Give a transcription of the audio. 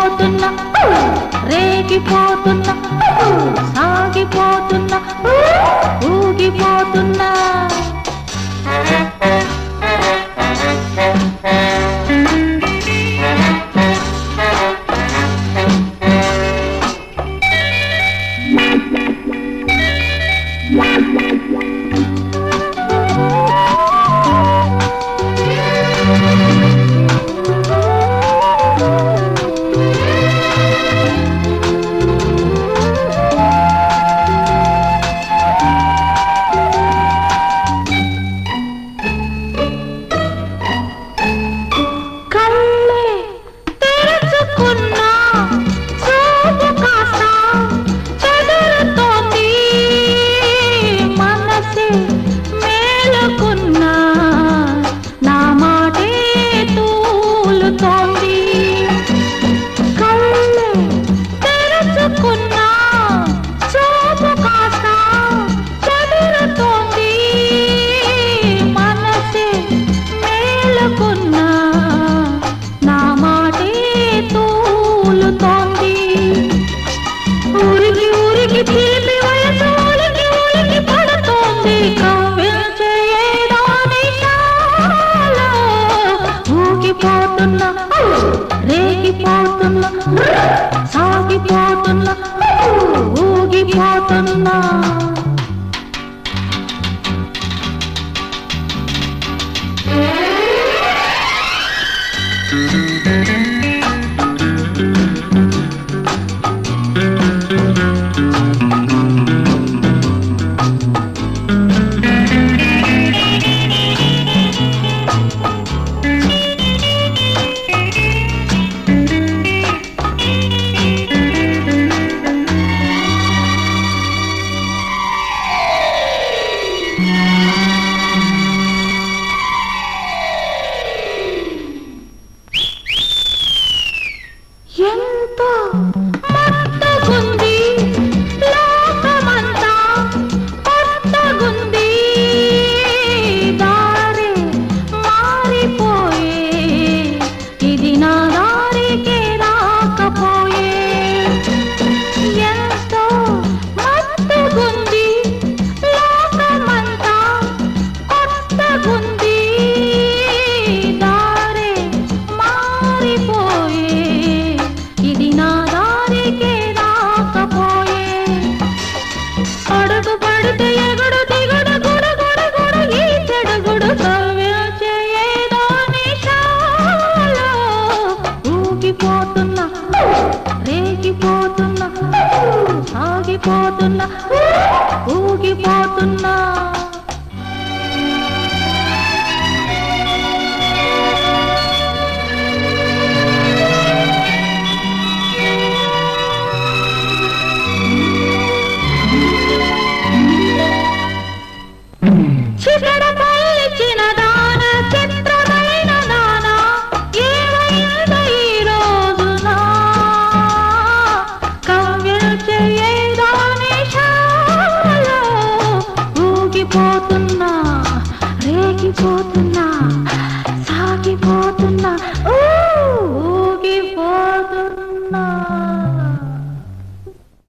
ఊగిపోతున్నా రేగిపోతున్నా సాగిపోతున్నా ఊగిపోతున్నా రేగిపోతున్నా సాగిపోతున్నా ఊగిపోతున్నా ఎంతో మత్తుగుంది లోకమంతా కొత్తగుంది దారి మారిపోయే ఇది నా దారికే రాకపోయే ఎంతో మత్తుగుంది లోకమంతా కొత్తగుంది దారి మారిపోయే ఇది నా దారికే రాకపోయే అడుగు పడితే ఎగుడు దిగుడు గుడు గుడు గుడు ఈ చెడుగుడు కవ్వించే ఏదో నిశాలో ఊగిపోతున్నా రేగిపోతున్నా సాగిపోతున్నా ఊగిపోతున్నా చిగడపల్లిచిన దాన చిత్రమైన దాన ఏమైంద ఈ రోజున కవ్వించే ఏదో నిశాలో ఊగిపోతున్నా రేగిపోతున్నా